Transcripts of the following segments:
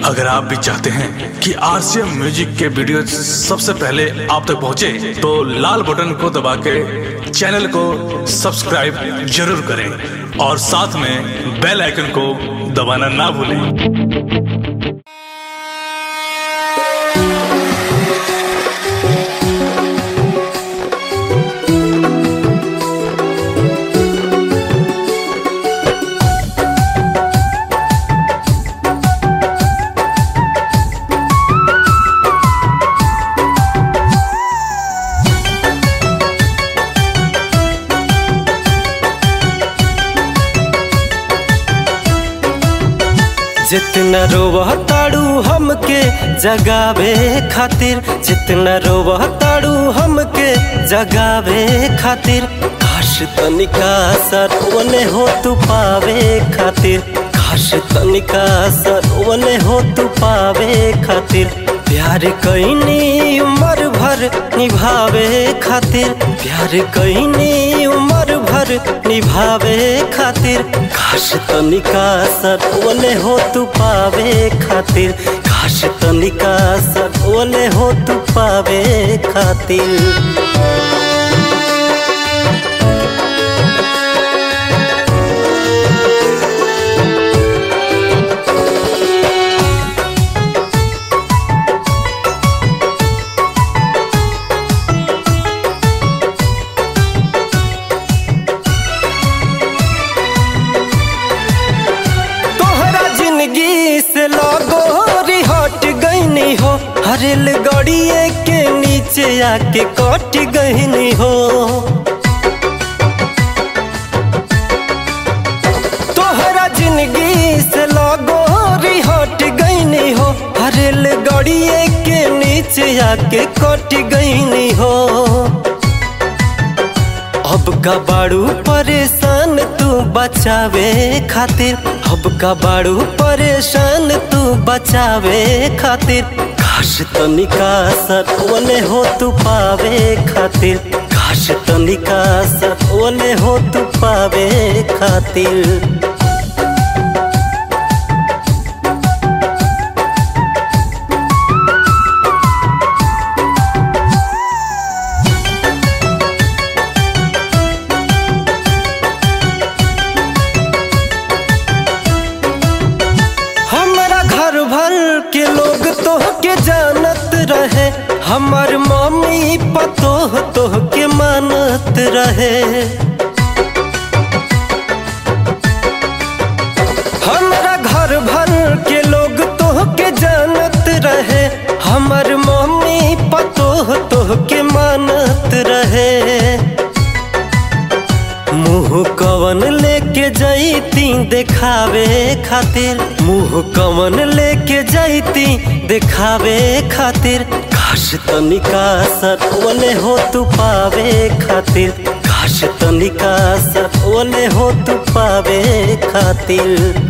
अगर आप भी चाहते हैं कि आरसीएम म्यूजिक के वीडियो सबसे पहले आप तक पहुंचे, तो लाल बटन को दबा के चैनल को सब्सक्राइब जरूर करें और साथ में बेल आइकन को दबाना ना भूलें। जितना रोवताड़ू हमके जगावे खातिर, जितना रोवताड़ू हमके जगावे खातिर, काश तनिका सरवने हो तू पावे खातिर, काश तनिका सरवने हो तू पावे खातिर। प्यार कईनी उम्र भर निभावे खातिर, प्यार कईनी उम्र भर निभावे खातिर, काश तनिका सरवने हो तू पावे खातिर, काश तनिका सरवने हो तू पावे खातिर। रेल गाड़िए के नीचे आके कट गईनी हो, तोहरा जिंदगी से लगोरी हट गईनी हो। रेल गाड़िए के नीचे आके कट गईनी हो। अब का बाड़ू परेशान तू बचावे खातिर, अब का बाड़ू परेशान तू बचावे खातिर, काश तनिका सरवने हो तू पावे खातिर, काश तनिका सरवने हो तू पावे खातिर। के लोग तोह के जानत रहे, हमार मम्मी पतोह तोह के मानत रहे। हमारा घर भर के लोग तोह के जानत रहे, हमार मम्मी पतोह तोह के मानत रहे। मुँह कवन लेके जैती दिखावे खातिर, मुँह कवन लेके जैती दिखावे खातिर, काश तनिका सरवने हो तू पावे खातिर, काश तनिका सरवने हो तू पावे खातिर।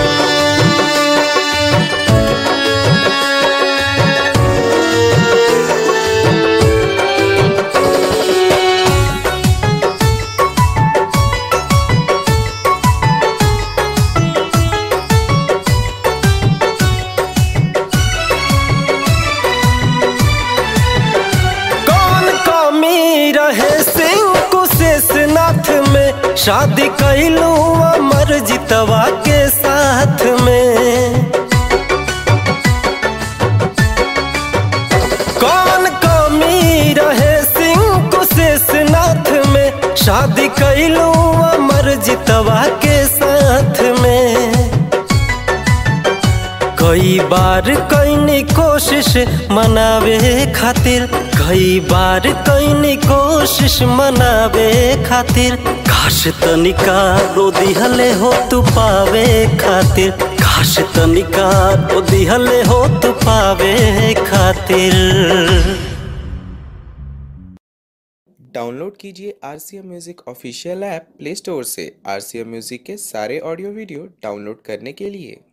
शादी कैलू अमर जितवा के साथ में, कौन कमी रहे सिंह कुशेषनाथ में। शादी कैलू अमर जितवा के साथ में, कई बार कईनी कोशिश मनावे खातिर, कई बार कईनी कोशिश मनावे खातिर, काश तनिका रो दिहले हो तू पावे खातिर, काश तनिका रो दिहले हो तू पावे खातिर। डाउनलोड कीजिए RCM music official app play store से। आरसीएम म्यूजिक के सारे ऑडियो वीडियो डाउनलोड करने के लिए